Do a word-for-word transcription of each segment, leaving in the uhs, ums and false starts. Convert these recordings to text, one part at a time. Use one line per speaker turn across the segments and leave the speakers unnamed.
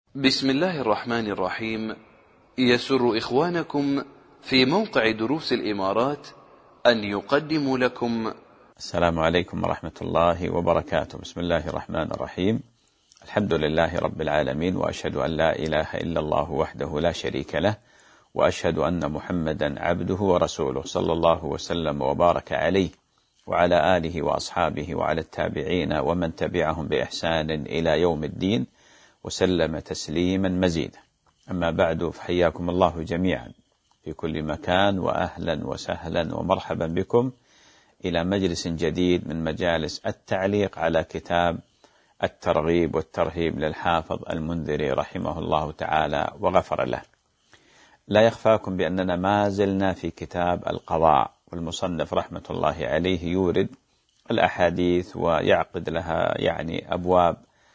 بسم الله الرحمن الرحيم. يسر إخوانكم في موقع دروس الإمارات أن يقدموا لكم.
السلام عليكم ورحمة الله وبركاته. بسم الله الرحمن الرحيم. الحمد لله رب العالمين، وأشهد أن لا إله إلا الله وحده لا شريك له، وأشهد أن محمدا عبده ورسوله، صلى الله وسلم وبارك عليه وعلى آله وأصحابه وعلى التابعين ومن تبعهم بإحسان إلى يوم الدين، وسلم تسليما مزيدا. أما بعد، فحياكم الله جميعا في كل مكان، وأهلا وسهلا ومرحبا بكم إلى مجلس جديد من مجالس التعليق على كتاب الترغيب والترهيب للحافظ المنذري رحمه الله تعالى وغفر له. لا يخفاكم بأننا ما زلنا في كتاب القضاء، والمصنف رحمة الله عليه يورد الأحاديث ويعقد لها يعني أبواب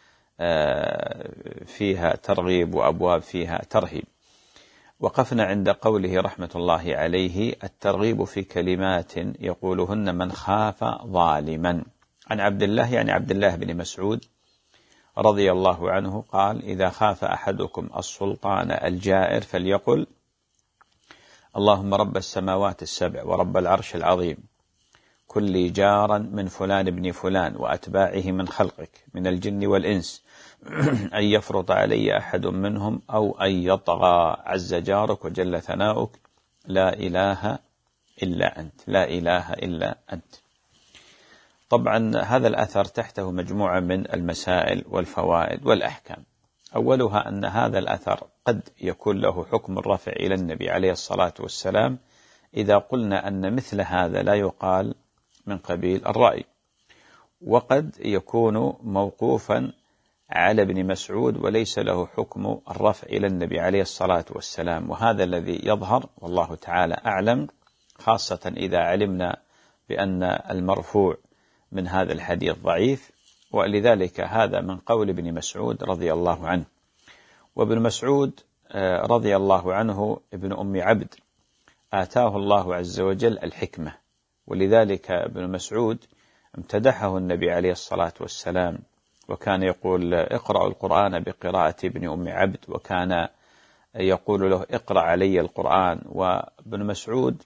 فيها ترغيب وأبواب فيها ترهيب. وقفنا عند قوله رحمة الله عليه: الترغيب في كلمات يقولهن من خاف ظالما. عن عبد الله يعني عبد الله بن مسعود رضي الله عنه قال: إذا خاف أحدكم السلطان الجائر فليقل: اللهم رب السماوات السبع ورب العرش العظيم، كن لي جارا من فلان ابن فلان وأتباعه من خلقك من الجن والإنس، أن يفرط علي أحد منهم أو أن يطغى عز جارك وجل ثناؤك، لا إله إلا أنت، لا إله إلا أنت. طبعا هذا الأثر تحته مجموعة من المسائل والفوائد والأحكام. أولها أن هذا الأثر قد يكون له حكم الرفع إلى النبي عليه الصلاة والسلام إذا قلنا أن مثل هذا لا يقال من قبيل الرأي، وقد يكون موقوفا على ابن مسعود وليس له حكم الرفع إلى النبي عليه الصلاة والسلام، وهذا الذي يظهر والله تعالى أعلم، خاصة إذا علمنا بأن المرفوع من هذا الحديث ضعيف، ولذلك هذا من قول ابن مسعود رضي الله عنه. وابن مسعود رضي الله عنه ابن أم عبد، آتاه الله عز وجل الحكمة، ولذلك ابن مسعود امتدحه النبي عليه الصلاة والسلام، وكان يقول: اقرأوا القرآن بقراءة ابن أم عبد، وكان يقول له: اقرأ علي القرآن. وابن مسعود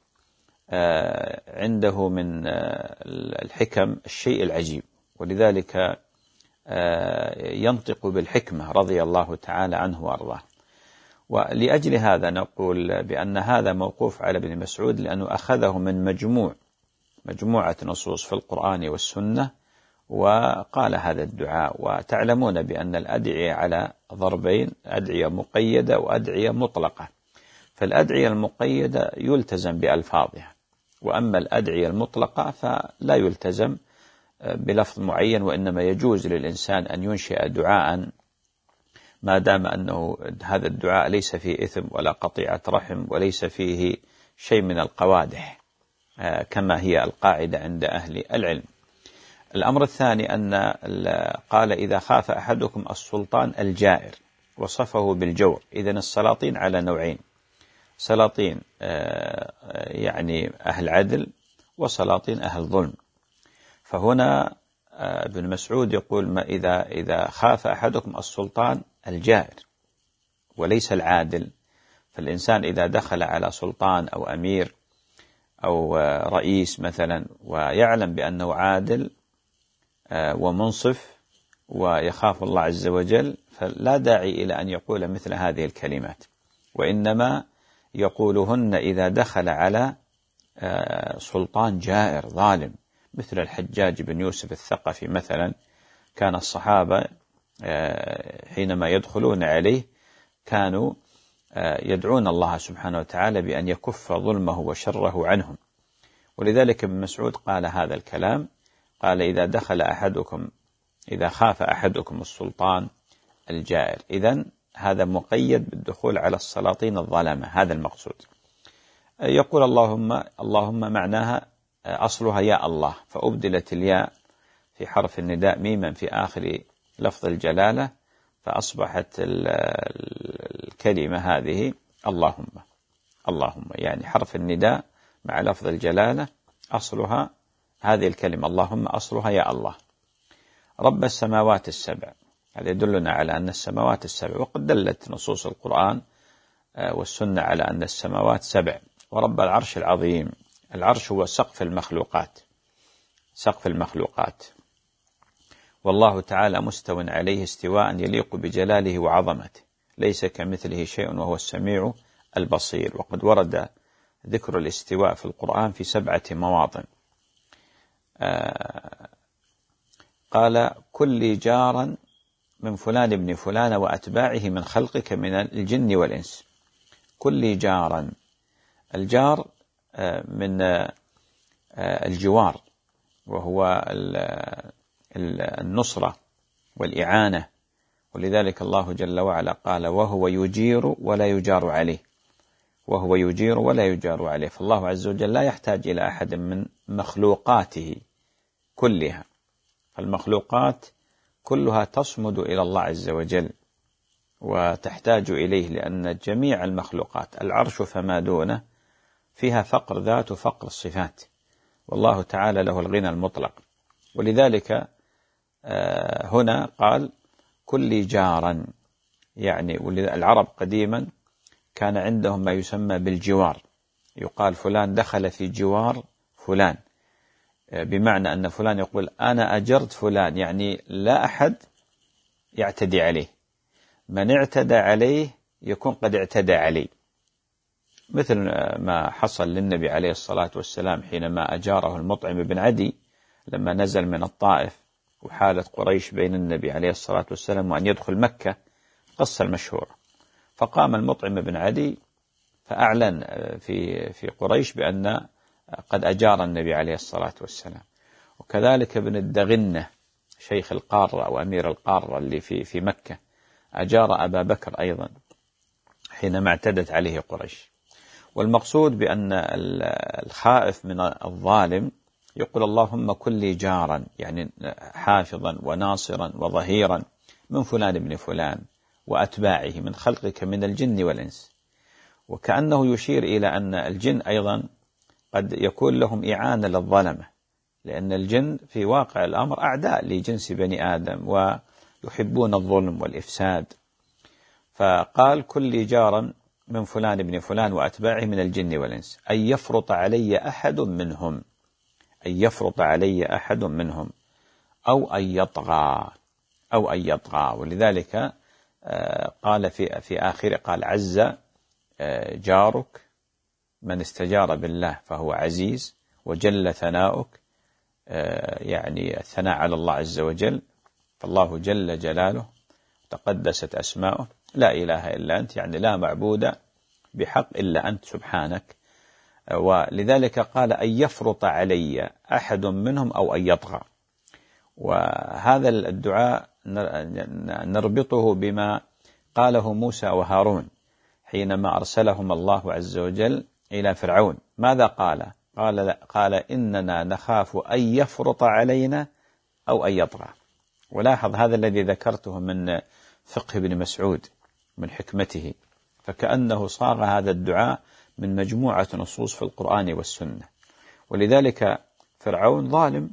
عنده من الحكم الشيء العجيب، ولذلك ينطق بالحكمة رضي الله تعالى عنه وأرضاه. ولأجل هذا نقول بأن هذا موقوف على ابن مسعود، لأنه أخذه من مجموع مجموعة نصوص في القرآن والسنة وقال هذا الدعاء. وتعلمون بأن الأدعية على ضربين: أدعية مقيدة وأدعية مطلقة. فالأدعية المقيدة يلتزم بألفاظها، وأما الأدعية المطلقة فلا يلتزم بلفظ معين، وإنما يجوز للإنسان أن ينشئ دعاء ما دام أنه هذا الدعاء ليس فيه إثم ولا قطيعة رحم وليس فيه شيء من القوادح، كما هي القاعدة عند أهل العلم. الأمر الثاني أن قال: إذا خاف أحدكم السلطان الجائر، وصفه بالجور. إذن السلاطين على نوعين: سلاطين يعني أهل عدل، وسلاطين أهل ظلم. فهنا ابن مسعود يقول: ما إذا إذا خاف أحدكم السلطان الجائر وليس العادل. فالإنسان إذا دخل على سلطان أو أمير أو رئيس مثلا ويعلم بأنه عادل ومنصف ويخاف الله عز وجل، فلا داعي إلى أن يقول مثل هذه الكلمات، وإنما يقولهن إذا دخل على سلطان جائر ظالم، مثل الحجاج بن يوسف الثقفي مثلا. كان الصحابة حينما يدخلون عليه كانوا يدعون الله سبحانه وتعالى بأن يكف ظلمه وشره عنهم، ولذلك ابن مسعود قال هذا الكلام، قال: إذا دخل أحدكم إذا خاف أحدكم السلطان الجائر. إذن هذا مقيد بالدخول على السلاطين الظلمة، هذا المقصود. يقول اللهم اللهم معناها أصلها يا الله، فأبدلت الياء في حرف النداء ميما في آخر لفظ الجلالة، فأصبحت الكلمة هذه اللهم اللهم، يعني حرف النداء مع لفظ الجلالة أصلها هذه الكلمة اللهم، أصلها يا الله. رب السماوات السبع، هذا يدلنا على أن السماوات السبع، وقد دلت نصوص القرآن والسنة على أن السماوات سبع. ورب العرش العظيم، العرش هو سقف المخلوقات، سقف المخلوقات، والله تعالى مستو عليه استواء يليق بجلاله وعظمته، ليس كمثله شيء وهو السميع البصير. وقد ورد ذكر الاستواء في القرآن في سبعة مواطن. آه قال كل جارا من فلان ابن فلان وأتباعه من خلقك من الجن والإنس. كل جارا، الجار آه من آه الجوار، وهو النصرة والإعانة، ولذلك الله جل وعلا قال وهو يجير ولا يجار عليه، وهو يجير ولا يجار عليه. فالله عز وجل لا يحتاج إلى أحد من مخلوقاته كلها، المخلوقات كلها تصمد إلى الله عز وجل وتحتاج إليه، لأن جميع المخلوقات العرش فما دونه فيها فقر ذات وفقر الصفات، والله تعالى له الغنى المطلق. ولذلك هنا قال كل جارا، يعني العرب قديما كان عندهم ما يسمى بالجوار، يقال فلان دخل في جوار فلان، بمعنى أن فلان يقول أنا أجرت فلان، يعني لا أحد يعتدي عليه، من اعتدى عليه يكون قد اعتدى عليه، مثل ما حصل للنبي عليه الصلاة والسلام حينما أجاره المطعم بن عدي لما نزل من الطائف وحالة قريش بين النبي عليه الصلاة والسلام وأن يدخل مكة، قصة المشهورة. فقام المطعم بن عدي فأعلن في في قريش بأن قد أجار النبي عليه الصلاة والسلام. وكذلك ابن الدغنة شيخ القارة أو أمير القارة اللي في في مكة أجار أبا بكر أيضا حينما اعتدت عليه قريش. والمقصود بأن الخائف من الظالم يقول اللهم كن لي جارا، يعني حافظا وناصرا وظهيرا من فلان ابن فلان وأتباعه من خلقك من الجن والإنس. وكأنه يشير إلى أن الجن أيضا قد يكون لهم إعانة للظلمة، لأن الجن في واقع الأمر أعداء لجنس بني آدم ويحبون الظلم والإفساد. فقال كل جارا من فلان ابن فلان وأتباعه من الجن والإنس أن يفرط علي أحد منهم، أن يفرط علي أحد منهم أو أن يطغى، أو أن يطغى. ولذلك قال في في آخر قال عز جارك من استجار بالله فهو عزيز، وجل ثناؤك، يعني الثناء على الله عز وجل، فالله جل جلاله تقدست أسماؤه، لا إله إلا أنت، يعني لا معبود بحق إلا أنت سبحانك. ولذلك قال أن يفرط علي أحد منهم أو أن يطغى. وهذا الدعاء نربطه بما قاله موسى وهارون حينما أرسلهم الله عز وجل إلى فرعون. ماذا قال؟ قال, قال إننا نخاف أن يفرط علينا أو أن يطغى. ولاحظ هذا الذي ذكرته من فقه ابن مسعود من حكمته، فكأنه صاغ هذا الدعاء من مجموعة نصوص في القرآن والسنة. ولذلك فرعون ظالم،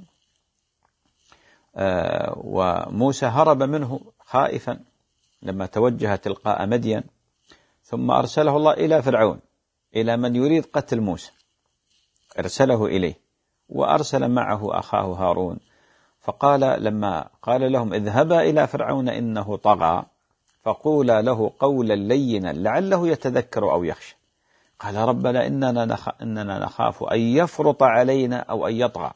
آه وموسى هرب منه خائفا لما توجه تلقاء مدين، ثم أرسله الله إلى فرعون، إلى من يريد قتل موسى أرسله إليه، وأرسل معه أخاه هارون. فقال لما قال لهم اذهبا إلى فرعون إنه طغى فقولا له قولا لينا لعله يتذكر أو يخشى. قال ربنا إننا, نخ... إننا نخاف أن يفرط علينا أو أن يطغى،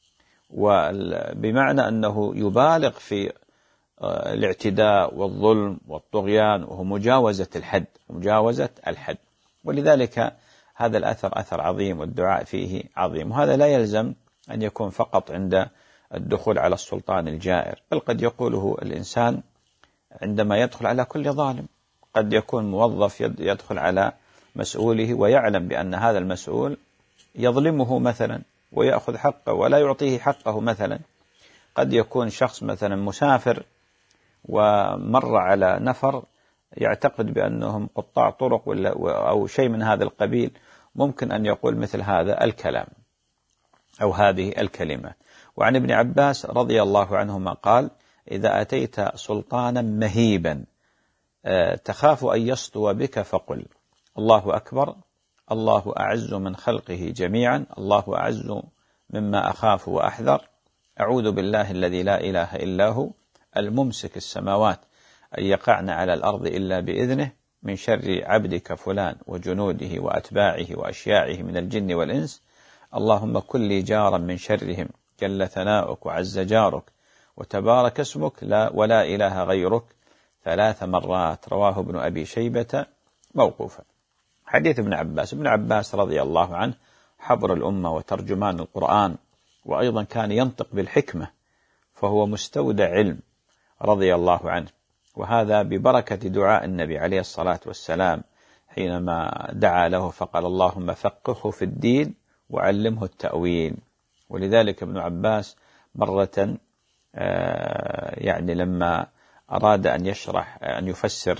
وبمعنى أنه يبالغ في الاعتداء والظلم والطغيان، وهو مجاوزة الحد، مجاوزة الحد. ولذلك هذا الأثر أثر عظيم والدعاء فيه عظيم. وهذا لا يلزم أن يكون فقط عند الدخول على السلطان الجائر، بل قد يقوله الإنسان عندما يدخل على كل ظالم. قد يكون موظف يدخل على مسؤوله ويعلم بأن هذا المسؤول يظلمه مثلا ويأخذ حقه ولا يعطيه حقه مثلا. قد يكون شخص مثلا مسافر ومر على نفر يعتقد بأنهم قطاع طرق ولا أو شيء من هذا القبيل، ممكن أن يقول مثل هذا الكلام أو هذه الكلمة. وعن ابن عباس رضي الله عنهما قال إذا أتيت سلطانا مهيبا تخاف أن يسطو بك فقل الله أكبر، الله أعز من خلقه جميعا، الله أعز مما أخاف وأحذر، أعوذ بالله الذي لا إله إلا هو الممسك السماوات أن يقعن على الأرض إلا بإذنه، من شر عبدك فلان وجنوده وأتباعه وأشياعه من الجن والإنس، اللهم كن لي جارا من شرهم جل ثناؤك وعز جارك وتبارك اسمك لا ولا إله غيرك، ثلاث مرات. رواه ابن أبي شيبة موقوفا. حديث ابن عباس. ابن عباس رضي الله عنه حبر الأمة وترجمان القرآن، وأيضا كان ينطق بالحكمة، فهو مستودع علم رضي الله عنه، وهذا ببركة دعاء النبي عليه الصلاة والسلام حينما دعا له فقال اللهم فقهه في الدين وعلمه التأويل. ولذلك ابن عباس مرة يعني لما أراد أن يشرح أن يفسر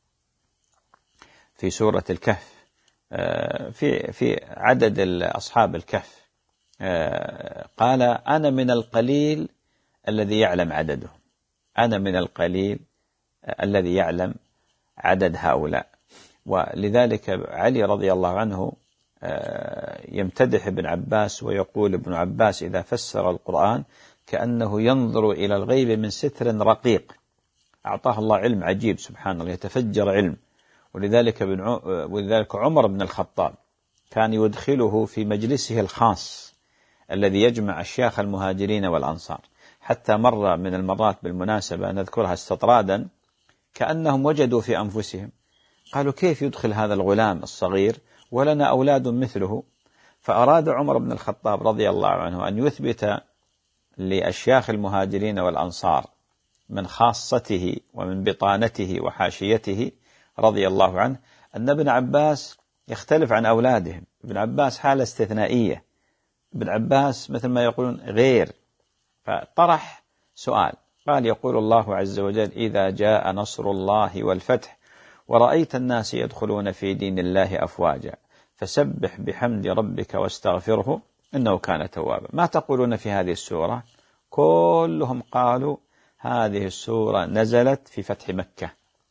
في سورة الكهف في في عدد أصحاب الكهف قال أنا من القليل الذي يعلم عددهم، أنا من القليل الذي يعلم عدد هؤلاء. ولذلك علي رضي الله عنه يمتدح ابن عباس ويقول ابن عباس إذا فسر القرآن كأنه ينظر إلى الغيب من ستر رقيق. أعطاه الله علم عجيب سبحان الله، يتفجر علم. ولذلك, ولذلك عمر بن الخطاب كان يدخله في مجلسه الخاص الذي يجمع أشياخ المهاجرين والأنصار، حتى مرة من المرات بالمناسبة نذكرها استطرادا كأنهم وجدوا في أنفسهم قالوا كيف يدخل هذا الغلام الصغير ولنا أولاد مثله، فأراد عمر بن الخطاب رضي الله عنه أن يثبت لأشياخ المهاجرين والأنصار من خاصته ومن بطانته وحاشيته رضي الله عنه أن ابن عباس يختلف عن أولادهم. ابن عباس حالة استثنائية، ابن عباس مثل ما يقولون غير. فطرح سؤال قال يقول الله عز وجل إذا جاء نصر الله والفتح ورأيت الناس يدخلون في دين الله أفواجا فسبح بحمد ربك واستغفره إنه كان توابا. ما تقولون في هذه السورة؟ كلهم قالوا هذه السورة نزلت في فتح مكة.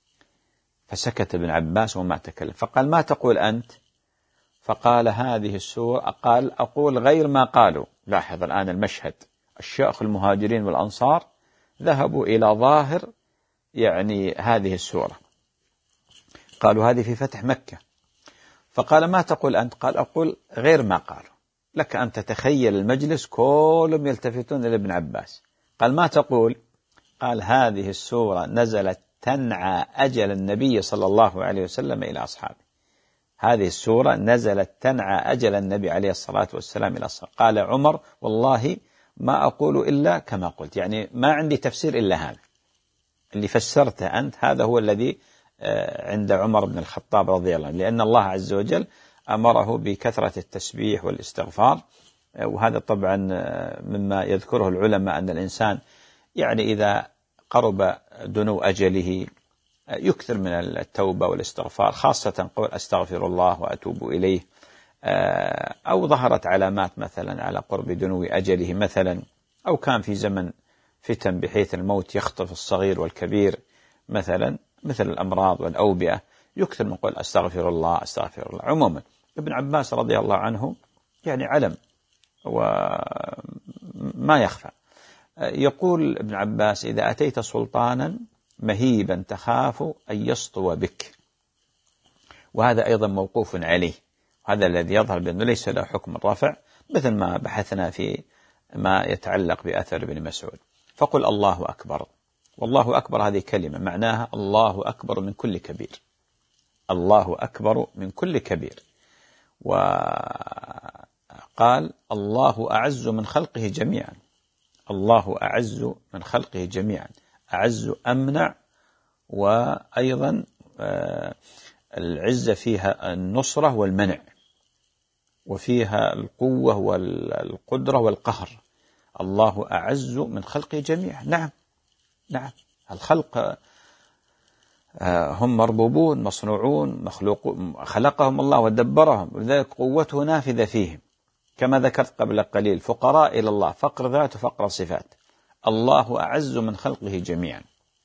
فسكت ابن عباس وما تكلم، فقال ما تقول أنت؟ فقال هذه السورة قال أقول غير ما قالوا. لاحظ الآن المشهد، الشيخ المهاجرين والأنصار ذهبوا إلى ظاهر يعني هذه السورة، قالوا هذه في فتح مكة. فقال ما تقول أنت؟ قال أقول غير ما قالوا. لك أن تتخيل المجلس كلهم يلتفتون إلى ابن عباس. قال ما تقول؟ قال هذه السورة نزلت تنعى أجل النبي صلى الله عليه وسلم إلى أصحابه. هذه السورة نزلت تنعى أجل النبي عليه الصلاة والسلام إلى أصحابه. قال عمر والله ما أقول إلا كما قلت، يعني ما عندي تفسير إلا هذا اللي فسرته أنت، هذا هو الذي عند عمر بن الخطاب رضي الله عنه، لأن الله عز وجل أمره بكثرة التسبيح والاستغفار. وهذا طبعا مما يذكره العلماء أن الإنسان يعني إذا قرب دنو أجله يكثر من التوبة والاستغفار، خاصة قول أستغفر الله وأتوب إليه، أو ظهرت علامات مثلا على قرب دنو أجله مثلا، أو كان في زمن فتن بحيث الموت يخطف الصغير والكبير مثلا مثل الأمراض والأوبئة، يكثر من قول أستغفر الله أستغفر الله. عموما ابن عباس رضي الله عنه يعني علم وما يخفى. يقول ابن عباس إذا أتيت سلطانا مهيبا تخاف أن يسطو بك، وهذا أيضا موقوف عليه، هذا الذي يظهر بأنه ليس له حكم الرفع، مثل ما بحثنا في ما يتعلق بأثر ابن مسعود. فقل الله أكبر. والله أكبر هذه كلمة معناها الله أكبر من كل كبير، الله أكبر من كل كبير. وقال الله أعز من خلقه جميعا، الله أعز من خلقه جميعا، أعز أمنع. وأيضا العزة فيها النصرة والمنع، وفيها القوة والقدرة والقهر. الله أعز من خلقه جميعا. نعم نعم، الخلق هم مربوبون مصنوعون مخلوق، خلقهم الله ودبرهم، ولذلك قوته نافذة فيهم كما ذكرت قبل قليل. فقراء إلى الله، فقر ذات وفقر صفات. الله أعز من خلقه جميعا.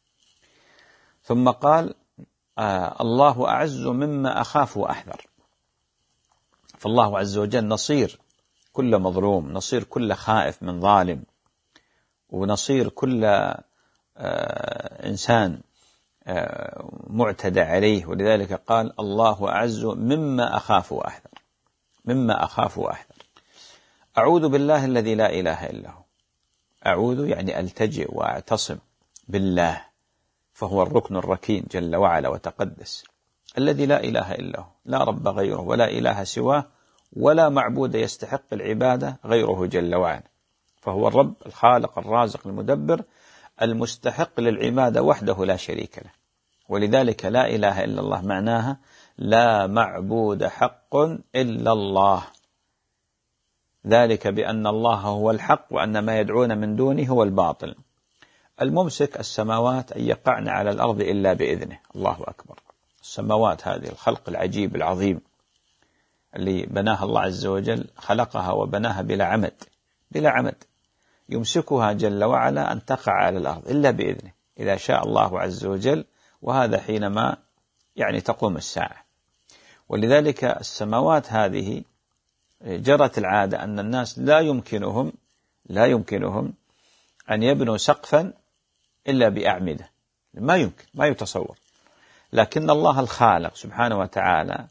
ثم قال آه الله أعز مما أخاف وأحذر. فالله عز وجل نصير كل مظلوم، نصير كل خائف من ظالم، ونصير كل آه إنسان آه معتدى عليه. ولذلك قال الله أعز مما أخاف وأحذر، مما أخاف وأحذر. أعوذ بالله الذي لا إله إلا هو. أعوذ يعني ألتجئ وأعتصم بالله، فهو الركن الركين جل وعلا وتقدس، الذي لا إله إلا هو، لا رب غيره ولا إله سواه ولا معبود يستحق العبادة غيره جل وعلا. فهو الرب الخالق الرازق المدبر المستحق للعبادة وحده لا شريك له. ولذلك لا إله إلا الله معناها لا معبود حق إلا الله، ذلك بأن الله هو الحق وأن ما يدعون من دونه هو الباطل. الممسك السماوات أن يقعن على الأرض إلا بإذنه. الله أكبر. السماوات هذه الخلق العجيب العظيم اللي بناها الله عز وجل، خلقها وبناها بلا عمد، بلا عمد يمسكها جل وعلا أن تقع على الأرض إلا بإذنه إذا شاء الله عز وجل، وهذا حينما يعني تقوم الساعة. ولذلك السماوات هذه جرت العادة أن الناس لا يمكنهم لا يمكنهم أن يبنوا سقفا إلا بأعمدة، ما يمكن، ما يتصور. لكن الله الخالق سبحانه وتعالى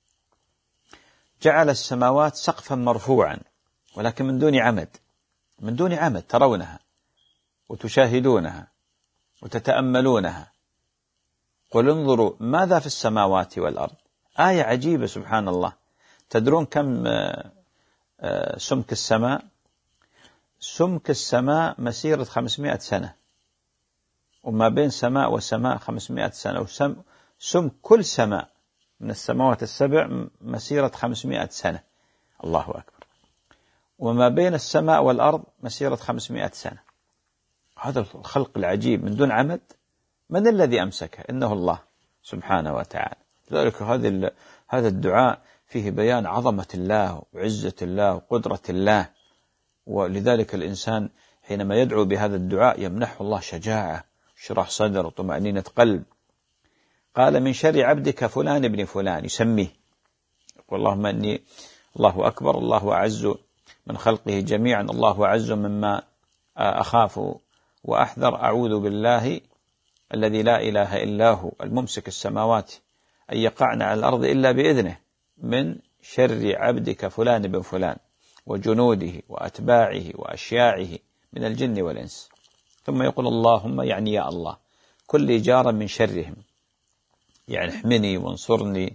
جعل السماوات سقفا مرفوعا، ولكن من دون عمد، من دون عمد ترونها وتشاهدونها وتتأملونها. قل انظروا ماذا في السماوات والأرض. آية عجيبة سبحان الله. تدرون كم سمك السماء؟ سمك السماء مسيرة خمسمائة سنة، وما بين سماء وسماء خمسمائة سنة، وسم سمك كل سماء من السماوات السبع مسيرة خمسمائة سنة. الله أكبر. وما بين السماء والأرض مسيرة خمسمائة سنة. هذا الخلق العجيب من دون عمد، من الذي أمسكه؟ إنه الله سبحانه وتعالى. لذلك هذا هذا الدعاء فيه بيان عظمة الله وعزة الله وقدرة الله. ولذلك الإنسان حينما يدعو بهذا الدعاء يمنحه الله شجاعة، شرح صدر وطمأنينة قلب. قال من شر عبدك فلان ابن فلان، يسميه يقول اللهم إني الله أكبر، الله أعز من خلقه جميعا، الله أعز مما أخاف وأحذر. أعوذ بالله الذي لا إله إلا هو الممسك السماوات أن يقعن على الأرض إلا بإذنه من شر عبدك فلان بن فلان وجنوده وأتباعه وأشياعه من الجن والإنس. ثم يقول اللهم يعني يا الله كل جار من شرهم، يعني احمني وانصرني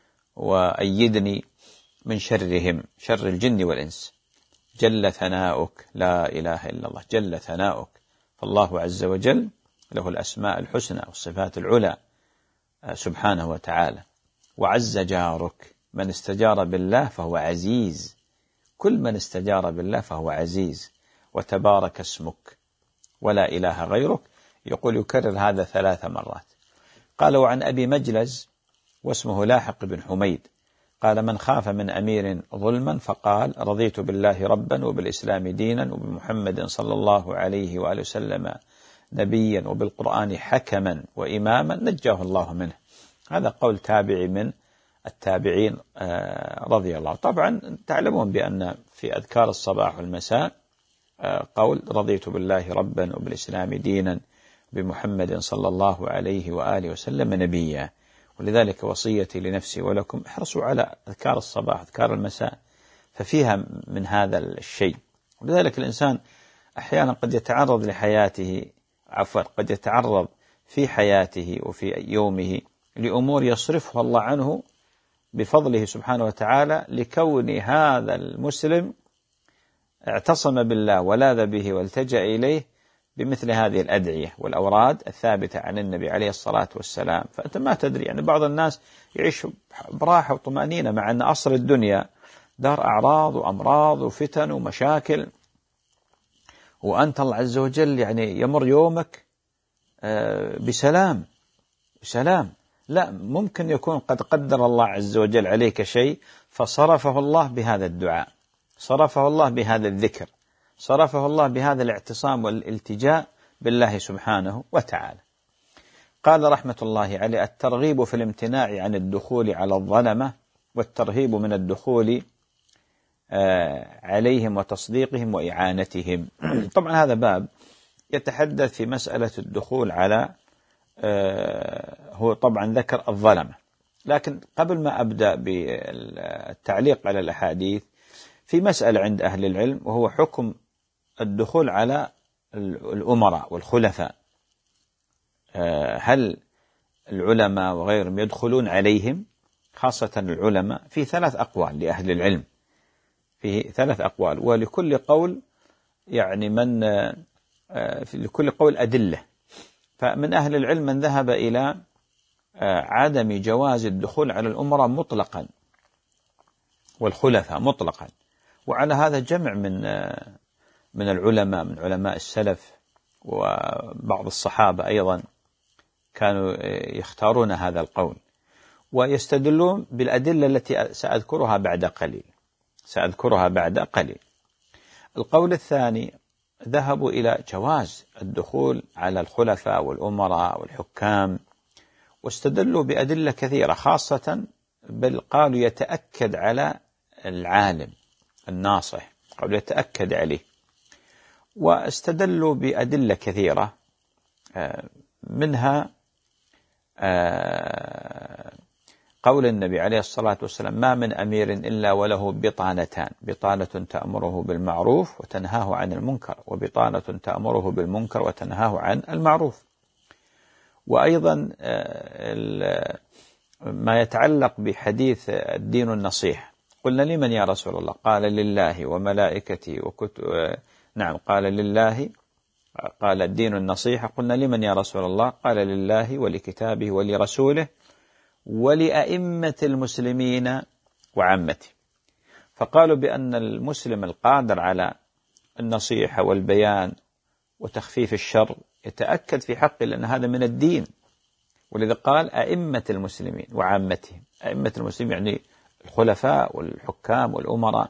وأيدني من شرهم، شر الجن والإنس. جل ثناؤك، لا إله إلا الله، جل ثناؤك. فالله عز وجل له الأسماء الحسنى والصفات العلى سبحانه وتعالى. وعز جارك، من استجار بالله فهو عزيز، كل من استجار بالله فهو عزيز. وتبارك اسمك ولا إله غيرك. يقول يكرر هذا ثلاث مرات. قالوا عن أبي مجلز واسمه لاحق بن حميد قال من خاف من أمير ظلما فقال رضيت بالله ربا وبالإسلام دينا وبمحمد صلى الله عليه وآله وسلم نبيا وبالقرآن حكما وإماما نجاه الله منه. هذا قول تابعي من التابعين رضي الله. طبعا تعلمون بأن في أذكار الصباح والمساء قول رضيت بالله ربا وبالإسلام دينا بمحمد صلى الله عليه وآله وسلم نبيا. ولذلك وصيتي لنفسي ولكم احرصوا على أذكار الصباح أذكار المساء، ففيها من هذا الشيء. ولذلك الإنسان أحيانا قد يتعرض لحياته عفوا قد يتعرض في حياته وفي يومه لأمور يصرفها الله عنه بفضله سبحانه وتعالى، لكون هذا المسلم اعتصم بالله ولاذ به والتجأ إليه بمثل هذه الأدعية والأوراد الثابتة عن النبي عليه الصلاة والسلام. فأنت ما تدري، يعني بعض الناس يعيش براحة وطمأنينة مع أن أصل الدنيا دار أعراض وأمراض وفتن ومشاكل، وأنت الله عز وجل يعني يمر يومك بسلام بسلام. لا، ممكن يكون قد قدر الله عز وجل عليك شيء فصرفه الله بهذا الدعاء، صرفه الله بهذا الذكر، صرفه الله بهذا الاعتصام والالتجاء بالله سبحانه وتعالى. قال رحمة الله عليه: الترغيب في الامتناع عن الدخول على الظلمة والترهيب من الدخول عليهم وتصديقهم وإعانتهم. طبعا هذا باب يتحدث في مسألة الدخول على، هو طبعا ذكر الظلمة، لكن قبل ما أبدأ بالتعليق على الأحاديث في مسألة عند أهل العلم، وهو حكم الدخول على الأمراء والخلفاء. هل العلماء وغيرهم يدخلون عليهم؟ خاصة العلماء في ثلاث أقوال لأهل العلم، في ثلاث أقوال، ولكل قول يعني من لكل قول أدلة. فمن أهل العلم من ذهب إلى عدم جواز الدخول على الأمراء مطلقا والخلفاء مطلقا، وعلى هذا جمع من من العلماء من علماء السلف وبعض الصحابة أيضا كانوا يختارون هذا القول، ويستدلون بالأدلة التي سأذكرها بعد قليل سأذكرها بعد قليل. القول الثاني ذهبوا إلى جواز الدخول على الخلفاء والأمراء والحكام، واستدلوا بأدلة كثيرة، خاصة بل قالوا يتأكد على العالم الناصح، قالوا يتأكد عليه، واستدلوا بأدلة كثيرة، منها قول النبي عليه الصلاة والسلام: ما من أمير إلا وله بطانتان، بطانة تأمره بالمعروف وتنهاه عن المنكر، وبطانة تأمره بالمنكر وتنهاه عن المعروف. وأيضا ما يتعلق بحديث الدين النصيحة، قلنا: لمن يا رسول الله؟ قال: لله وملائكته وكتب. نعم، قال: لله. قال: الدين النصيحة. قلنا: لمن يا رسول الله؟ قال: لله ولكتابه ولرسوله ولأئمة المسلمين وعامته. فقالوا بأن المسلم القادر على النصيحة والبيان وتخفيف الشر يتأكد في حقه، لأن هذا من الدين، ولذا قال أئمة المسلمين وعامتهم. أئمة المسلمين يعني الخلفاء والحكام والأمراء.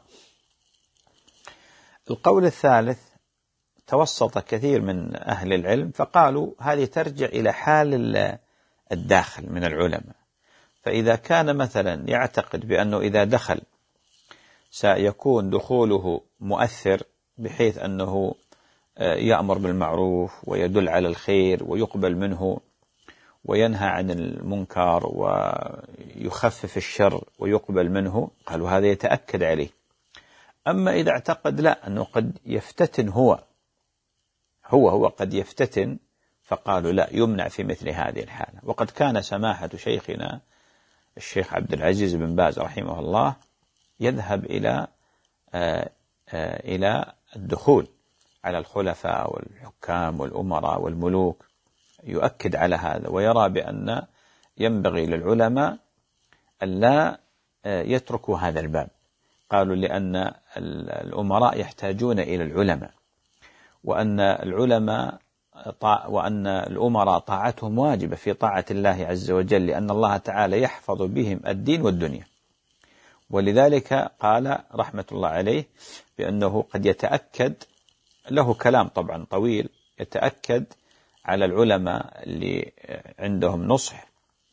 القول الثالث توسط كثير من أهل العلم فقالوا هذه ترجع إلى حال الداخل من العلماء، فإذا كان مثلا يعتقد بأنه إذا دخل سيكون دخوله مؤثر بحيث أنه يأمر بالمعروف ويدل على الخير ويقبل منه وينهى عن المنكر ويخفف الشر ويقبل منه، قالوا هذا يتأكد عليه. أما إذا اعتقد لا، أنه قد يفتتن هو هو هو قد يفتتن، فقالوا لا، يمنع في مثل هذه الحالة. وقد كان سماحة شيخنا الشيخ عبد العزيز بن باز رحمه الله يذهب إلى آآ آآ إلى الدخول على الخلفاء والحكام والأمراء والملوك، يؤكد على هذا، ويرى بأن ينبغي للعلماء أن لا يتركوا هذا الباب. قالوا لأن الأمراء يحتاجون إلى العلماء، وأن العلماء وأن الأمراء طاعتهم واجبة في طاعة الله عز وجل، لأن الله تعالى يحفظ بهم الدين والدنيا. ولذلك قال رحمة الله عليه بأنه قد يتأكد، له كلام طبعا طويل، يتأكد على العلماء اللي عندهم نصح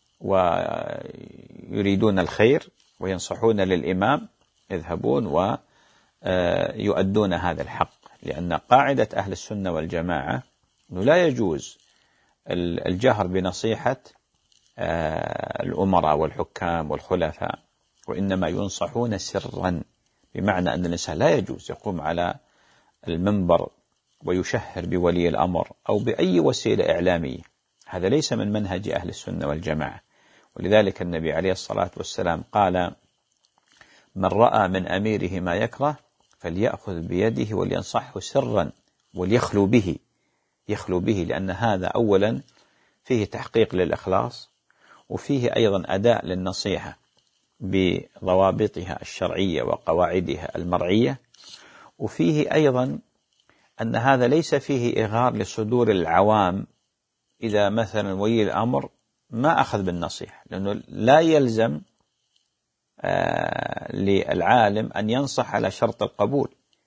ويريدون الخير وينصحون للإمام، يذهبون ويؤدون هذا الحق، لأن قاعدة أهل السنة والجماعة أنه لا يجوز الجهر بنصيحة الأمراء والحكام والخلفاء، وإنما ينصحون سرا، بمعنى أن الإنسان لا يجوز يقوم على المنبر ويشهر بولي الأمر أو بأي وسيلة إعلامية، هذا ليس من منهج أهل السنة والجماعة. ولذلك النبي عليه الصلاة والسلام قال: من رأى من أميره ما يكره فليأخذ بيده ولينصحه سرا وليخلو به، يخلو به، لأن هذا أولا فيه تحقيق للإخلاص، وفيه أيضا أداء للنصيحة بضوابطها الشرعية وقواعدها المرعية، وفيه أيضا أن هذا ليس فيه إغار لصدور العوام إذا مثلا ولي الأمر ما أخذ بالنصيحة، لأنه لا يلزم آه للعالم أن ينصح على شرط القبول،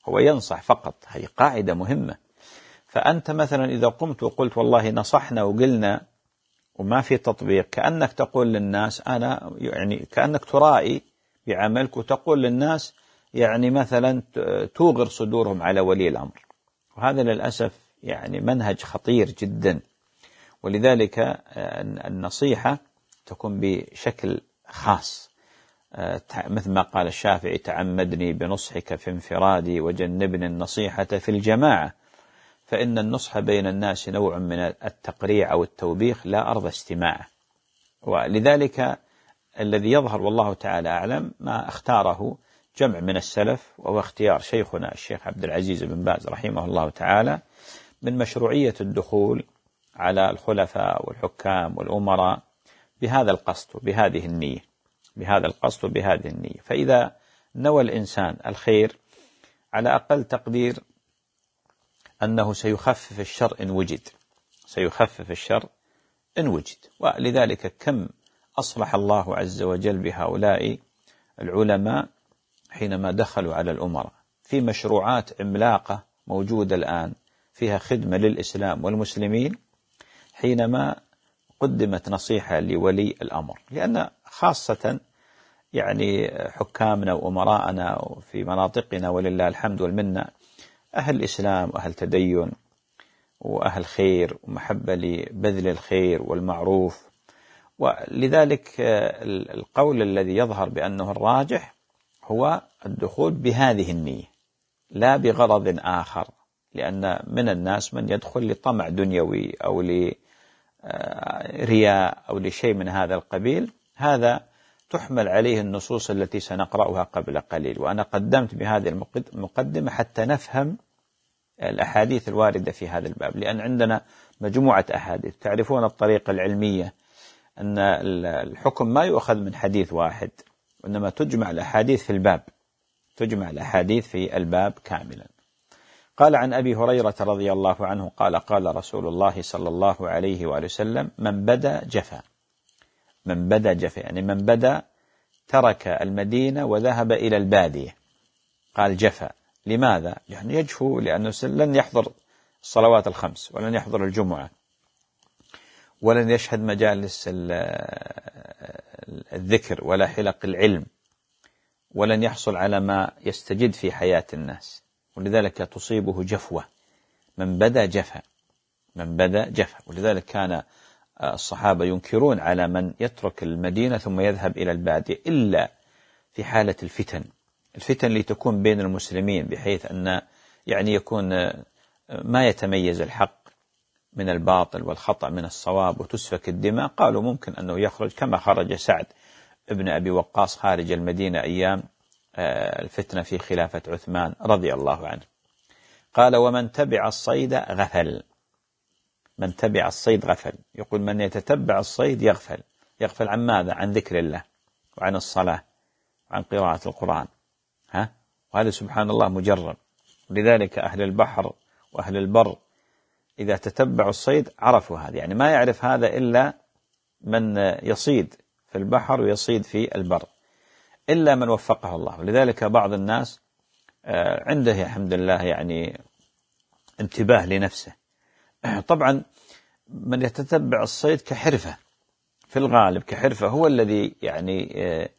هو ينصح فقط. هذه قاعدة مهمة. فأنت مثلا إذا قمت وقلت والله نصحنا وقلنا وما في تطبيق، كأنك تقول للناس أنا يعني كأنك ترائي بعملك وتقول للناس يعني مثلا توغر صدورهم على ولي الأمر، وهذا للأسف يعني منهج خطير جدا. ولذلك النصيحة تكون بشكل خاص، مثل ما قال الشافعي: تعمدني بنصحك في انفرادي وجنبني النصيحة في الجماعة، فإن النصح بين الناس نوع من التقريع أو التوبيخ لا أرضى استماعه. ولذلك الذي يظهر والله تعالى أعلم ما اختاره جمع من السلف، وهو اختيار شيخنا الشيخ عبد العزيز بن باز رحمه الله تعالى من مشروعية الدخول على الخلفاء والحكام والأمراء بهذا القصد وبهذه النية، بهذا القصد وبهذه النية. فإذا نوى الإنسان الخير على أقل تقدير أنه سيخفف الشر إن وجد، سيخفف الشر إن وجد. ولذلك كم أصلح الله عز وجل بهؤلاء العلماء حينما دخلوا على الأمراء في مشروعات عملاقة موجودة الآن فيها خدمة للإسلام والمسلمين، حينما قدمت نصيحة لولي الأمر. لأن خاصة يعني حكامنا وأمراءنا في مناطقنا ولله الحمد والمنة أهل الإسلام وأهل تدين وأهل خير ومحبة لبذل الخير والمعروف. ولذلك القول الذي يظهر بأنه الراجح هو الدخول بهذه النية لا بغرض آخر، لأن من الناس من يدخل لطمع دنيوي أو لرياء أو لشيء من هذا القبيل. هذا تحمل عليه النصوص التي سنقرأها قبل قليل، وأنا قدمت بهذه المقدمة حتى نفهم الأحاديث الواردة في هذا الباب، لأن عندنا مجموعة أحاديث. تعرفون الطريقة العلمية أن الحكم ما يؤخذ من حديث واحد، وإنما تجمع الأحاديث في الباب، تجمع الأحاديث في الباب كاملا. قال عن أبي هريرة رضي الله عنه قال: قال رسول الله صلى الله عليه وآله وسلم: من بدا جفا. من بدا جفا يعني من بدا ترك المدينة وذهب إلى البادية. قال جفا، لماذا؟ يعني يجفو لأنه لن يحضر الصلوات الخمس، ولن يحضر الجمعة، ولن يشهد مجالس الذكر ولا حلق العلم، ولن يحصل على ما يستجد في حياة الناس، ولذلك تصيبه جفوة. من بدا جفا، من بدا جفا. ولذلك كان الصحابة ينكرون على من يترك المدينة ثم يذهب إلى البادية إلا في حالة الفتن، الفتن اللي تكون بين المسلمين، بحيث أن يعني يكون ما يتميز الحق من الباطل والخطأ من الصواب وتسفك الدماء. قالوا ممكن أنه يخرج كما خرج سعد ابن أبي وقاص خارج المدينة أيام الفتنة في خلافة عثمان رضي الله عنه. قال: ومن تبع الصيد غفل. من تبع الصيد غفل، يقول من يتتبع الصيد يغفل. يغفل عن ماذا؟ عن ذكر الله وعن الصلاة وعن قراءة القرآن. ها؟ وهذا سبحان الله مجرب. لذلك أهل البحر وأهل البر إذا تتبعوا الصيد عرفوا هذا، يعني ما يعرف هذا إلا من يصيد في البحر ويصيد في البر، إلا من وفقه الله. لذلك بعض الناس عنده الحمد لله يعني انتباه لنفسه. طبعا من يتتبع الصيد كحرفة في الغالب، كحرفة هو الذي يعني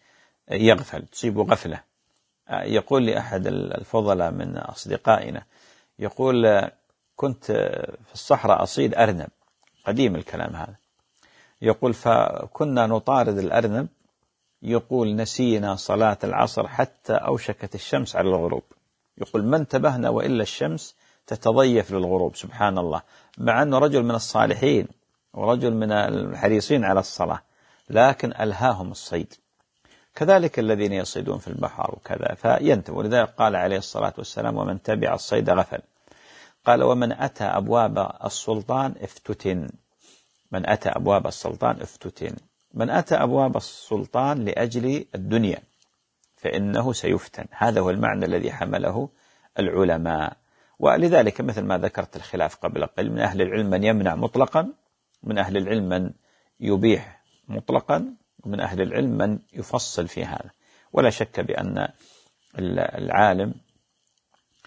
يغفل، تصيبه غفلة. يقول لي أحد الفضلاء من أصدقائنا، يقول: كنت في الصحراء أصيد أرنب، قديم الكلام هذا، يقول فكنا نطارد الأرنب، يقول نسينا صلاة العصر حتى أوشكت الشمس على الغروب. يقول ما انتبهنا وإلا الشمس تتضيف للغروب. سبحان الله، مع أنه رجل من الصالحين ورجل من الحريصين على الصلاة، لكن ألهاهم الصيد. كذلك الذين يصيدون في البحر وكذا فينتبه. ولذلك قال عليه الصلاة والسلام: ومن تبع الصيد غفل. قال: ومن أتى أبواب السلطان افتتن. من أتى أبواب السلطان افتتن. من أتى أبواب السلطان لأجل الدنيا فإنه سيفتن. هذا هو المعنى الذي حمله العلماء. ولذلك مثل ما ذكرت الخلاف قبل قليل، من أهل العلم من يمنع مطلقا، من أهل العلم من يبيح مطلقا، ومن أهل العلم من يفصل في هذا. ولا شك بأن العالم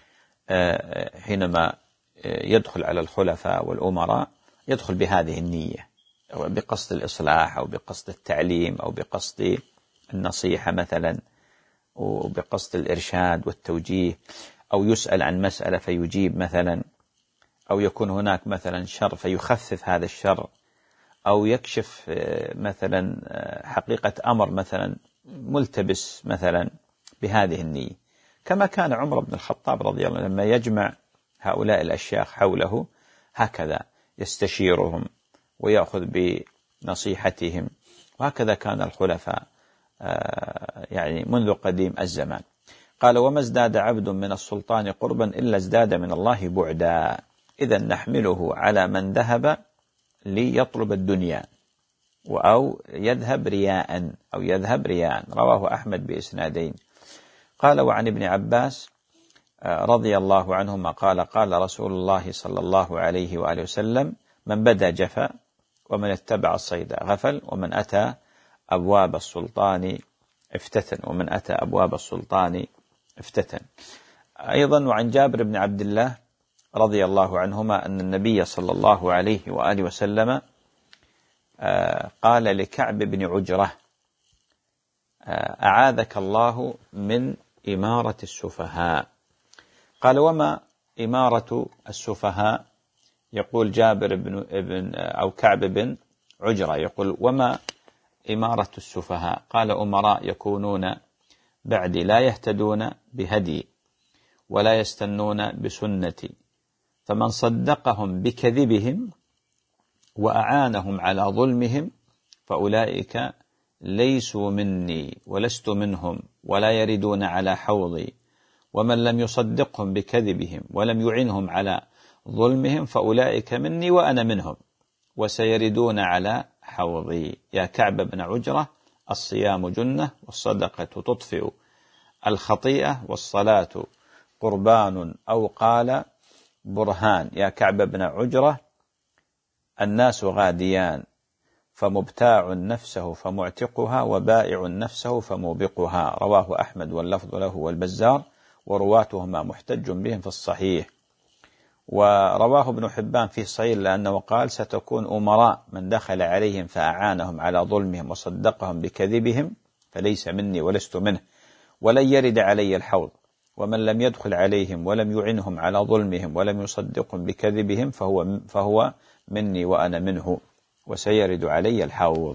حينما يدخل على الخلفاء والأمراء يدخل بهذه النية، أو بقصد الإصلاح أو بقصد التعليم أو بقصد النصيحة مثلا، وبقصد الإرشاد والتوجيه، أو يسأل عن مسألة فيجيب مثلا، أو يكون هناك مثلا شر فيخفف هذا الشر، أو يكشف مثلا حقيقة أمر مثلا ملتبس مثلا، بهذه النية. كما كان عمر بن الخطاب رضي الله عنه لما يجمع هؤلاء الأشياخ حوله هكذا يستشيرهم ويأخذ بنصيحتهم، وهكذا كان الخلفاء يعني منذ قديم الزمان. قال: وما ازداد عبد من السلطان قربا إلا ازداد من الله بعدا، إذا نحمله على من ذهب ليطلب الدنيا أو يذهب رياء أو يذهب رياء. رواه أحمد بإسنادين. قال: وعن ابن عباس رضي الله عنهما قال: قال رسول الله صلى الله عليه وآله وسلم: من بدا جفا، ومن اتبع الصيد غفل، ومن أتى أبواب السلطان افتتن ومن أتى أبواب السلطان افتتن. أيضا وعن جابر بن عبد الله رضي الله عنهما أن النبي صلى الله عليه وآله وسلم قال لكعب بن عجرة: أعاذك الله من إمارة السفهاء. قال: وما إمارة السفهاء؟ يقول جابر بن ابن أو كعب بن عجرة يقول: وما إمارة السفهاء؟ قال: أمراء يكونون بعدي لا يهتدون بهدي ولا يستنون بسنتي، فمن صدقهم بكذبهم وأعانهم على ظلمهم فأولئك ليسوا مني ولست منهم ولا يردون على حوضي، ومن لم يصدقهم بكذبهم ولم يعنهم على ظلمهم فأولئك مني وأنا منهم وسيردون على حوضي. يا كعب بن عجرة، الصيام جنة، والصدقة تطفئ الخطيئة، والصلاة قربان أو قال برهان. يا كعب بن عجرة، الناس غاديان، فمبتاع نفسه فمعتقها، وبائع نفسه فموبقها. رواه أحمد واللفظ له والبزار، ورواتهما محتج بهم في الصحيح. ورواه ابن حبان في صحيح لأنه قال: ستكون أمراء من دخل عليهم فأعانهم على ظلمهم وصدقهم بكذبهم فليس مني ولست منه، ولن يرد علي الحوض، ومن لم يدخل عليهم ولم يعنهم على ظلمهم ولم يصدقهم بكذبهم فهو, فهو مني وأنا منه وسيرد علي الحوض.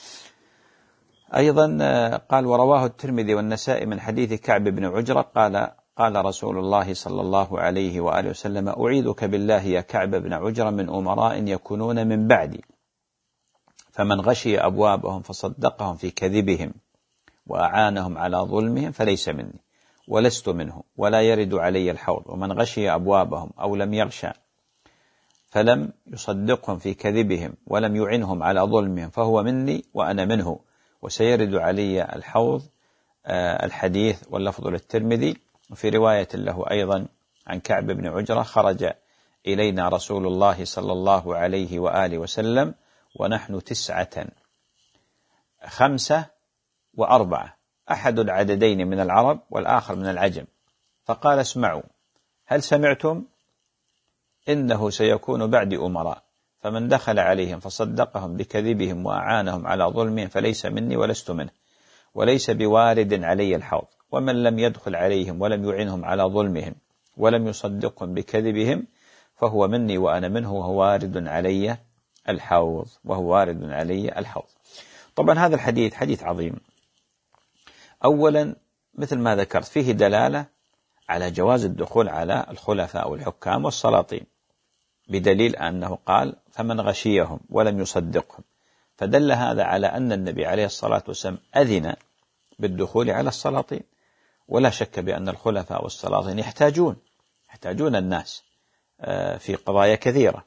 أيضا قال: ورواه الترمذي والنسائي من حديث كعب بن عجرة قال: قال رسول الله صلى الله عليه وآله وسلم: أعيذك بالله يا كعب بن عجرة من أمراء يكونون من بعدي، فمن غشي أبوابهم فصدقهم في كذبهم وأعانهم على ظلمهم فليس مني ولست منه ولا يرد علي الحوض، ومن غشي أبوابهم أو لم يغشى فلم يصدقهم في كذبهم ولم يعنهم على ظلمهم فهو مني وأنا منه وسيرد علي الحوض. آه الحديث واللفظ للترمذي. وفي رواية له أيضا عن كعب بن عجرة: خرج إلينا رسول الله صلى الله عليه وآله وسلم ونحن تسعة خمسة وأربعة، أحد العددين من العرب والآخر من العجم، فقال: اسمعوا، هل سمعتم؟ إنه سيكون بعد أمراء، فمن دخل عليهم فصدقهم بكذبهم وأعانهم على ظلمهم فليس مني ولست منه وليس بوارد علي الحوض، ومن لم يدخل عليهم ولم يعنهم على ظلمهم ولم يصدقهم بكذبهم فهو مني وأنا منه وهو وارد علي الحوض وهو وارد علي الحوض. طبعا هذا الحديث حديث عظيم. أولا مثل ما ذكرت فيه دلالة على جواز الدخول على الخلفاء والحكام والسلاطين، بدليل أنه قال: فمن غشيهم ولم يصدقهم، فدل هذا على أن النبي عليه الصلاة والسلام أذن بالدخول على السلاطين. ولا شك بأن الخلفاء والسلاطين يحتاجون يحتاجون الناس في قضايا كثيرة،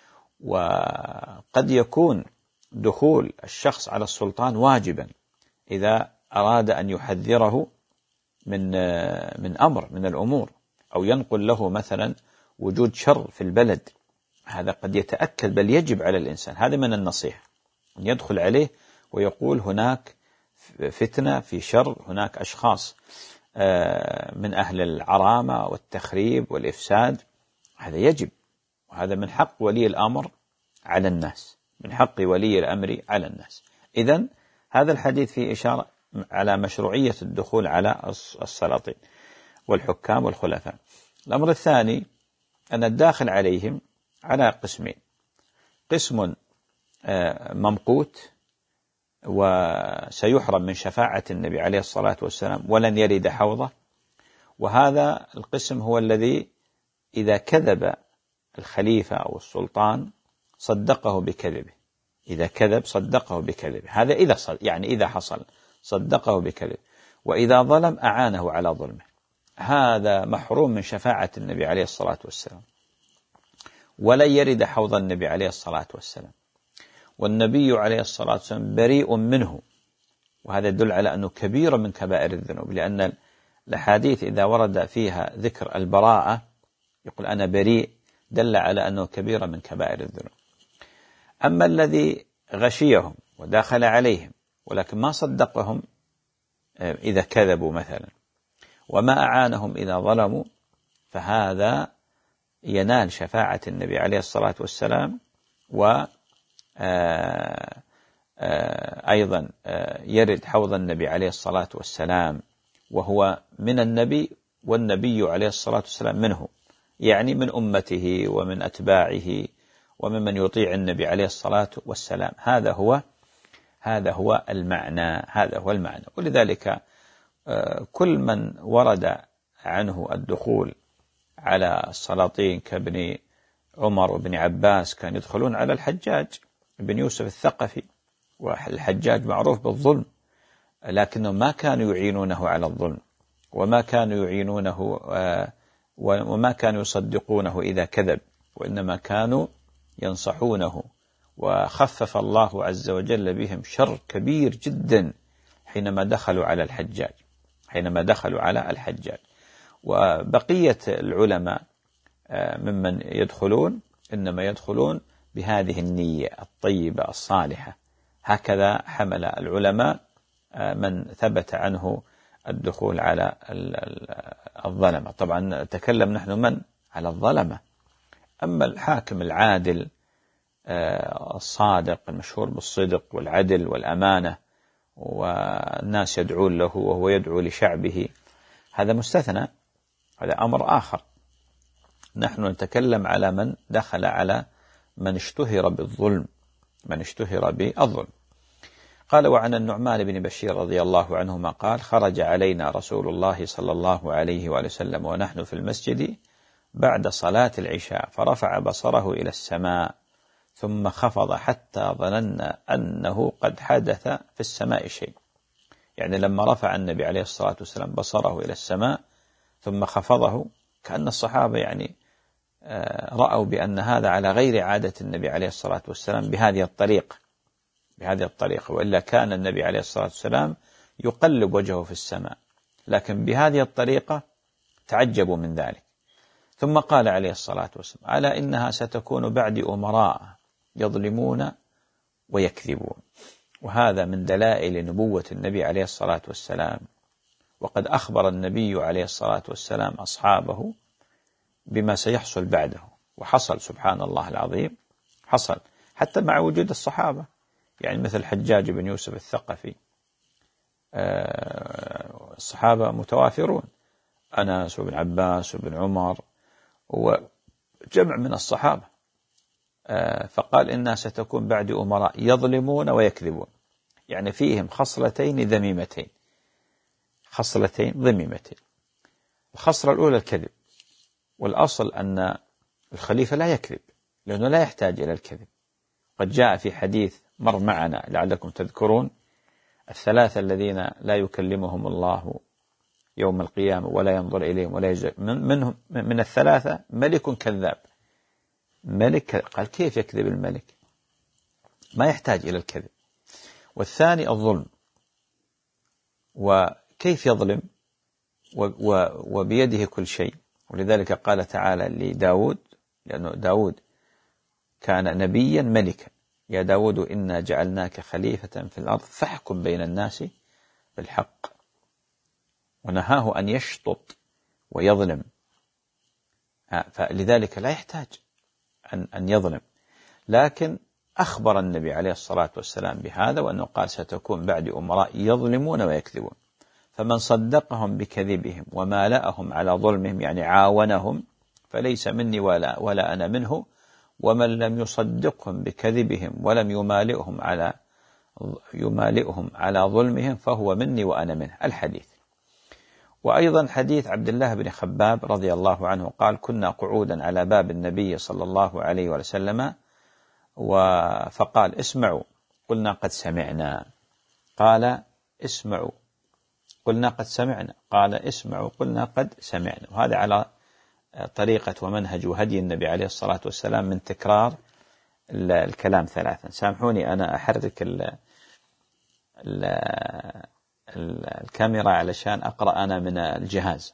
وقد يكون دخول الشخص على السلطان واجبا إذا أراد أن يحذره من من أمر من الأمور، أو ينقل له مثلا وجود شر في البلد. هذا قد يتأكد بل يجب على الإنسان، هذا من النصيحة، أن يدخل عليه ويقول: هناك فتنة، في شر، هناك أشخاص من أهل العرامة والتخريب والإفساد، هذا يجب، وهذا من حق ولي الأمر على الناس، من حق ولي الأمر على الناس. إذن هذا الحديث فيه إشارة على مشروعية الدخول على السلاطين والحكام والخلفاء. الأمر الثاني أن الداخل عليهم على قسمين: قسم ممقوت وسيحرم من شفاعة النبي عليه الصلاة والسلام ولن يرد حوضه، وهذا القسم هو الذي إذا كذب الخليفة أو السلطان صدقه بكذبه، إذا كذب صدقه بكذبه، هذا إذا صد يعني إذا حصل صدقه بكذبه، وإذا ظلم أعانه على ظلمه، هذا محروم من شفاعة النبي عليه الصلاة والسلام ولن يرد حوض النبي عليه الصلاة والسلام، والنبي عليه الصلاة والسلام بريء منه، وهذا يدل على أنه كبير من كبائر الذنوب، لأن الأحاديث إذا ورد فيها ذكر البراءة يقول أنا بريء، دل على أنه كبير من كبائر الذنوب. أما الذي غشيهم وداخل عليهم ولكن ما صدقهم إذا كذبوا مثلا وما أعانهم إذا ظلموا، فهذا ينال شفاعة النبي عليه الصلاة والسلام، و أيضا يرد حوض النبي عليه الصلاة والسلام، وهو من النبي والنبي عليه الصلاة والسلام منه، يعني من أمته ومن أتباعه وممن يطيع النبي عليه الصلاة والسلام. هذا هو هذا هو المعنى هذا هو المعنى ولذلك كل من ورد عنه الدخول على السلاطين كابن عمر وابن عباس كان يدخلون على الحجاج بن يوسف الثقفي، والحجاج معروف بالظلم، لكنهم ما كانوا يعينونه على الظلم، وما كانوا يعينونه وما كانوا يصدقونه إذا كذب، وإنما كانوا ينصحونه، وخفف الله عز وجل بهم شر كبير جدا حينما دخلوا على الحجاج حينما دخلوا على الحجاج. وبقية العلماء ممن يدخلون إنما يدخلون بهذه النية الطيبة الصالحة، هكذا حمل العلماء من ثبت عنه الدخول على الظلمة. طبعا تكلم نحن من على الظلمة، أما الحاكم العادل الصادق المشهور بالصدق والعدل والأمانة والناس يدعون له وهو يدعو لشعبه، هذا مستثنى، هذا أمر آخر. نحن نتكلم على من دخل على من اشتهر بالظلم من اشتهر بالظلم. قال: وعن النعمان بن بشير رضي الله عنهما قال: خرج علينا رسول الله صلى الله عليه وآله وسلم ونحن في المسجد بعد صلاة العشاء، فرفع بصره إلى السماء ثم خفض حتى ظننا أنه قد حدث في السماء شيء. يعني لما رفع النبي عليه الصلاة والسلام بصره إلى السماء ثم خفضه، كأن الصحابة يعني رأوا بأن هذا على غير عادة النبي عليه الصلاة والسلام بهذه الطريقة بهذه الطريقة وإلا كان النبي عليه الصلاة والسلام يقلب وجهه في السماء، لكن بهذه الطريقة تعجبوا من ذلك. ثم قال عليه الصلاة والسلام: ألا إنها ستكون بعد أمراء يظلمون ويكذبون. وهذا من دلائل نبوة النبي عليه الصلاة والسلام، وقد أخبر النبي عليه الصلاة والسلام أصحابه بما سيحصل بعده، وحصل سبحان الله العظيم، حصل حتى مع وجود الصحابة، يعني مثل حجاج بن يوسف الثقفي، الصحابة متوافرون، أنس وابن عباس وابن عمر وجمع من الصحابة، فقال إنها ستكون بعد أمراء يظلمون ويكذبون، يعني فيهم خصلتين ذميمتين خصلتين ذميمتين. الخصلة الأولى الكذب، والأصل أن الخليفة لا يكذب لأنه لا يحتاج إلى الكذب. قد جاء في حديث مر معنا لعلكم تذكرون: الثلاثة الذين لا يكلمهم الله يوم القيامة ولا ينظر إليهم ولا يجزي منهم من الثلاثة ملك كذاب. ملك، قال كيف يكذب الملك؟ ما يحتاج إلى الكذب. والثاني الظلم، وكيف يظلم وبيده كل شيء. ولذلك قال تعالى لداود، لأنه داود كان نبيا ملكا: يا داود إنا جعلناك خليفة في الأرض فاحكم بين الناس بالحق. ونهاه أن يشطط ويظلم، فلذلك لا يحتاج أن أن يظلم. لكن أخبر النبي عليه الصلاة والسلام بهذا، وأنه قال ستكون بعد أمراء يظلمون ويكذبون، فمن صدقهم بكذبهم ومالأهم على ظلمهم يعني عاونهم فليس مني ولا, ولا أنا منه، ومن لم يصدقهم بكذبهم ولم يمالئهم على يمالئهم على ظلمهم فهو مني وأنا منه. الحديث. وأيضا حديث عبد الله بن خباب رضي الله عنه قال: كنا قعودا على باب النبي صلى الله عليه وسلم فقال: اسمعوا. قلنا: قد سمعنا. قال: اسمعوا. قلنا: قد سمعنا. قال: اسمعوا. قلنا: قد سمعنا. وهذا على طريقة ومنهج وهدي النبي عليه الصلاة والسلام من تكرار الكلام ثلاثا. سامحوني أنا أحرك ال ال ال الكاميرا علشان أقرأ أنا من الجهاز.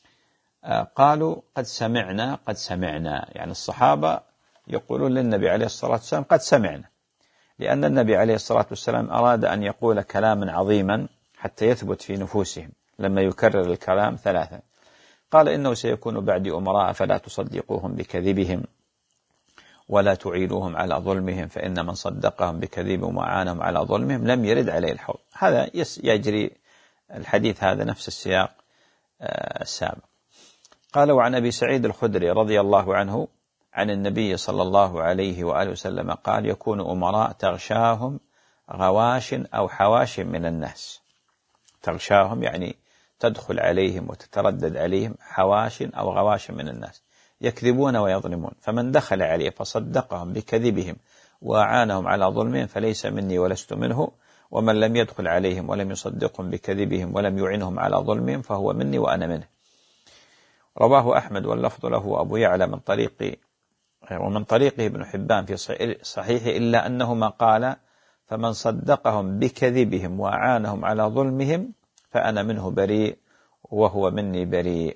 قالوا: قد سمعنا قد سمعنا، يعني الصحابة يقولون للنبي عليه الصلاة والسلام: قد سمعنا، لأن النبي عليه الصلاة والسلام أراد أن يقول كلاما عظيما حتى يثبت في نفوسهم لما يكرر الكلام ثلاثا. قال: إنه سيكون بعدي أمراء فلا تصدقوهم بكذبهم ولا تعينوهم على ظلمهم، فإن من صدقهم بكذبهم وعانهم على ظلمهم لم يرد عليه الحوض. هذا يجري الحديث، هذا نفس السياق السابق. قال: وعن أبي سعيد الخدري رضي الله عنه عن النبي صلى الله عليه وآله وسلم قال: يكون أمراء تغشاهم غواش أو حواش من الناس. تغشاهم يعني تدخل عليهم وتتردد عليهم حواش أو غواش من الناس، يكذبون ويظلمون، فمن دخل عليه فصدقهم بكذبهم وأعانهم على ظلمهم فليس مني ولست منه، ومن لم يدخل عليهم ولم يصدقهم بكذبهم ولم يعنهم على ظلمهم فهو مني وأنا منه. رواه أحمد واللفظ له أبو يعلى من طريق ومن طريقه ابن حبان في صحيحه، إلا أنه ما قال: فمن صدقهم بكذبهم وأعانهم على ظلمهم فأنا منه بريء وهو مني بريء.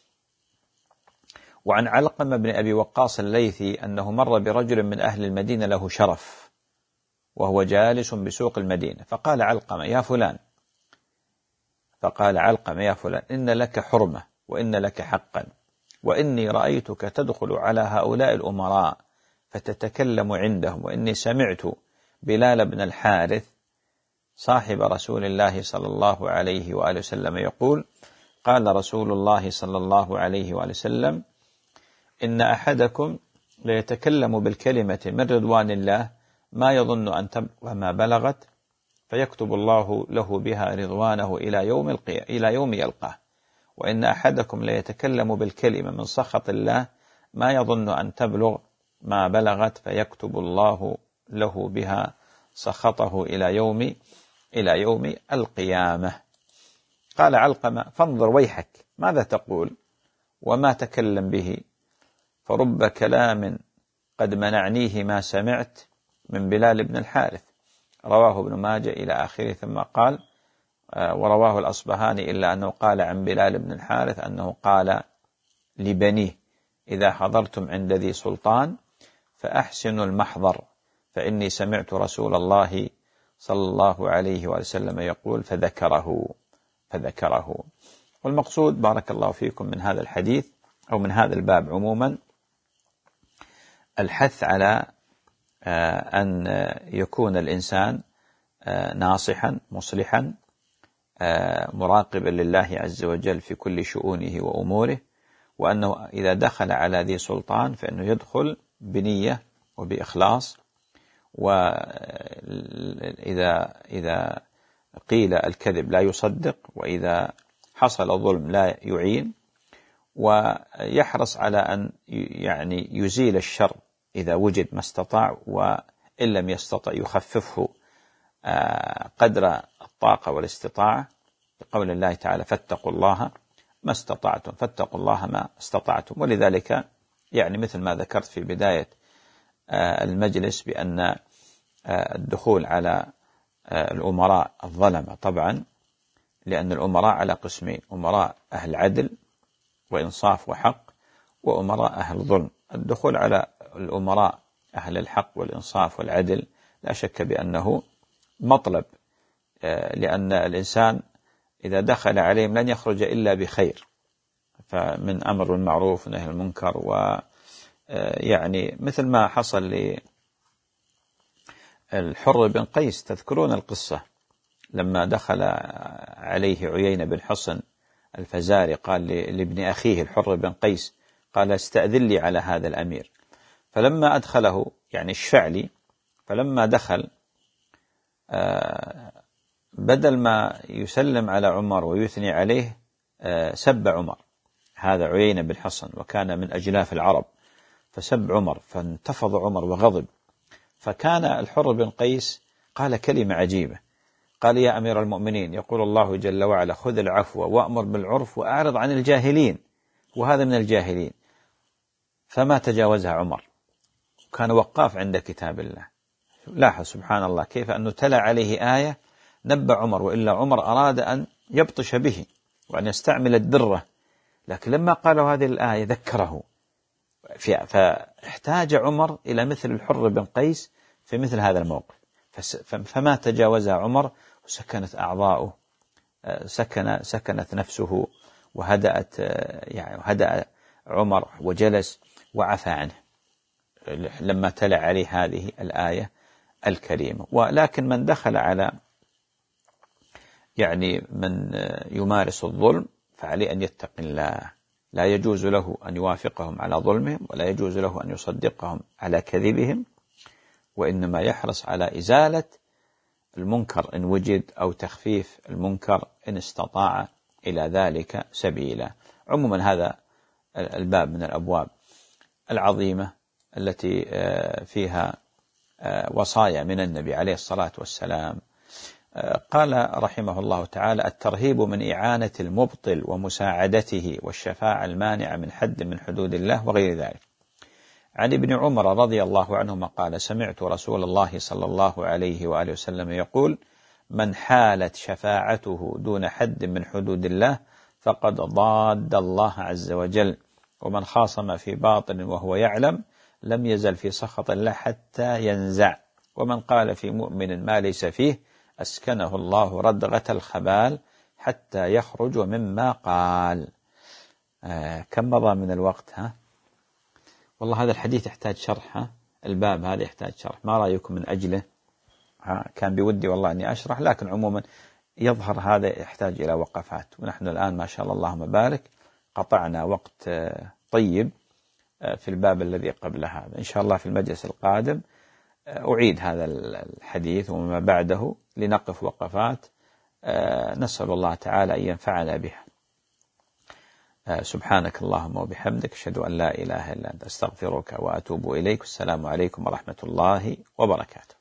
وعن علقمة بن أبي وقاص الليثي أنه مر برجل من أهل المدينة له شرف وهو جالس بسوق المدينة، فقال علقمة: يا فلان فقال علقمة: يا فلان إن لك حرمة وإن لك حقا، وإني رأيتك تدخل على هؤلاء الأمراء فتتكلم عندهم، وإني سمعت بلال بن الحارث صاحب رسول الله صلى الله عليه وآله وسلم يقول: قال رسول الله صلى الله عليه وآله وسلم: إن أحدكم ليتكلم بالكلمة من رضوان الله ما يظن أن تبلغ ما بلغت، فيكتب الله له بها رضوانه إلى يوم القيامة إلى يوم يلقاه، وإن أحدكم ليتكلم بالكلمة من سخط الله ما يظن أن تبلغ ما بلغت، فيكتب الله له بها سخطه إلى يوم إلى يوم القيامة. قال علقمة: فانظر ويحك، ماذا تقول وما تكلم به؟ فرب كلام قد منعنيه ما سمعت من بلال بن الحارث. رواه ابن ماجه إلى آخره، ثم قال: ورواه الأصبهاني إلا أنه قال عن بلال بن الحارث أنه قال لبنيه: إذا حضرتم عند ذي سلطان فأحسنوا المحضر، فإني سمعت رسول الله صلى الله عليه وسلم يقول فذكره فذكره. والمقصود بارك الله فيكم من هذا الحديث أو من هذا الباب عموما الحث على أن يكون الإنسان ناصحا مصلحا مراقبا لله عز وجل في كل شؤونه وأموره، وأنه إذا دخل على ذي سلطان فإنه يدخل بنية وبإخلاص، وإذا إذا قيل الكذب لا يصدق، وإذا حصل ظلم لا يعين، ويحرص على أن يعني يزيل الشر إذا وجد ما استطاع، وإن لم يستطع يخففه قدر الطاقة والاستطاعة، بقول الله تعالى: فاتقوا الله ما استطعتم فاتقوا الله ما استطعتم. ولذلك يعني مثل ما ذكرت في بداية المجلس بأن الدخول على الأمراء الظلمة طبعا، لأن الأمراء على قسمين: أمراء أهل عدل وإنصاف وحق، وأمراء أهل ظلم. الدخول على الأمراء أهل الحق والإنصاف والعدل لا شك بأنه مطلب، لأن الإنسان إذا دخل عليهم لن يخرج إلا بخير، فمن أمر بالمعروف ونهي عن المنكر. ويعني مثل ما حصل للحر بن قيس، تذكرون القصة لما دخل عليه عيينة بن حصن الفزاري، قال لابن أخيه الحر بن قيس، قال استأذن لي على هذا الأمير، فلما أدخله يعني اشفع لي، فلما دخل بدل ما يسلم على عمر ويثني عليه سب عمر، هذا عيينة بن حصن وكان من أجلاف العرب، فسب عمر، فانتفض عمر وغضب. فكان الحر بن قيس قال كلمة عجيبة، قال يا أمير المؤمنين، يقول الله جل وعلا خذ العفو وأمر بالعرف وأعرض عن الجاهلين، وهذا من الجاهلين. فما تجاوزها عمر، كان وقاف عند كتاب الله. لاحظ سبحان الله كيف أنه تلا عليه آية نبأ عمر، وإلا عمر أراد أن يبطش به وأن يستعمل الدرة، لكن لما قالوا هذه الآية ذكره، فاحتاج عمر إلى مثل الحر بن قيس في مثل هذا الموقف، فما تجاوزها عمر، وسكنت أعضاؤه، سكن سكنت نفسه، وهدأت يعني هدأ عمر وجلس وعفى عنه لما تلا عليه هذه الآية الكريمة. ولكن من دخل على يعني من يمارس الظلم فعليه أن يتقي الله، لا يجوز له أن يوافقهم على ظلمهم، ولا يجوز له أن يصدقهم على كذبهم، وإنما يحرص على إزالة المنكر إن وجد، أو تخفيف المنكر إن استطاع إلى ذلك سبيلا. عموما هذا الباب من الأبواب العظيمة التي فيها وصايا من النبي عليه الصلاة والسلام. قال رحمه الله تعالى الترهيب من إعانة المبطل ومساعدته، والشفاعة المانعة من حد من حدود الله وغير ذلك. عن ابن عمر رضي الله عنهما قال سمعت رسول الله صلى الله عليه وآله وسلم يقول من حالت شفاعته دون حد من حدود الله فقد ضاد الله عز وجل، ومن خاصم في باطل وهو يعلم لم يزل في سخط الله حتى ينزع، ومن قال في مؤمن ما ليس فيه أسكنه الله ردغة الخبال حتى يخرج مما قال. آه كم مضى من الوقت؟ ها والله هذا الحديث يحتاج شرح، ها؟ الباب هذا يحتاج شرح، ما رأيكم من أجله؟ ها كان بودي والله أني أشرح، لكن عموما يظهر هذا يحتاج إلى وقفات، ونحن الآن ما شاء الله اللهم بارك قطعنا وقت طيب في الباب الذي قبل هذا. إن شاء الله في المجلس القادم أعيد هذا الحديث وما بعده لنقف وقفات نسأل الله تعالى أن ينفعنا بها. سبحانك اللهم وبحمدك أشهد أن لا إله إلا أنت أستغفرك وأتوب إليك. السلام عليكم ورحمة الله وبركاته.